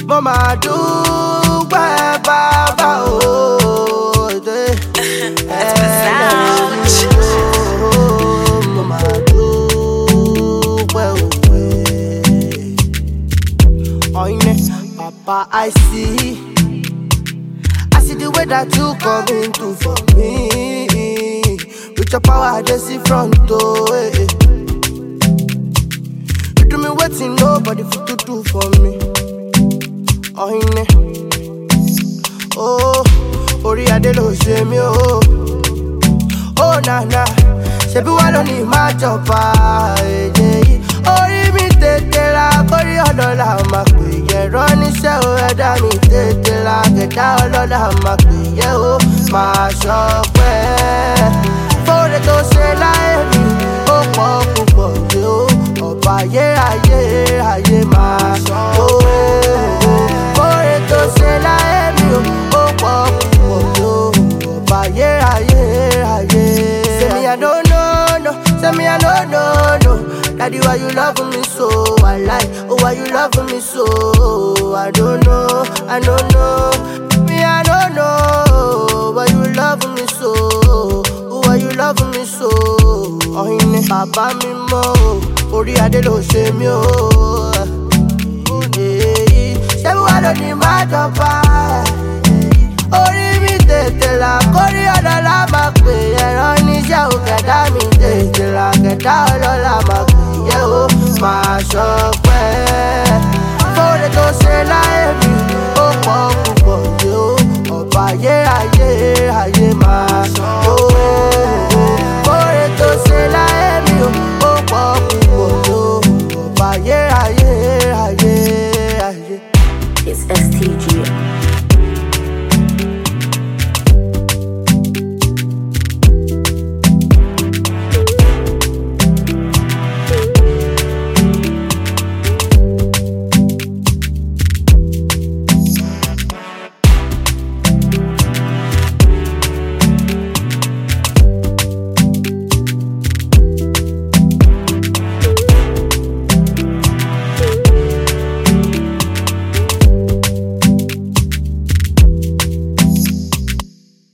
Mama do where Baba oh That's the sound. Mama do well Papa I see the way that you come into for me. With your power, I just see front door. You do me waiting, nobody fit to do for me. Oh, Ori Adelo, shame me, oh. Oh, na, shebi walo ni ma chopa. Ori mi tete la, kori odola ma pe. Running show that me take la get down on the market, oh, my shop for the to say like me, oh, my shop, oh, for the to say like me, oh, say me I don't know, no, say me I don't know, no. Daddy, why you love me so? I like, oh, why you love me so? I don't know, me I don't know. Why you love me so? Oh, why you love me so? Oh, Papa me mo, Ori Adelo shame yo.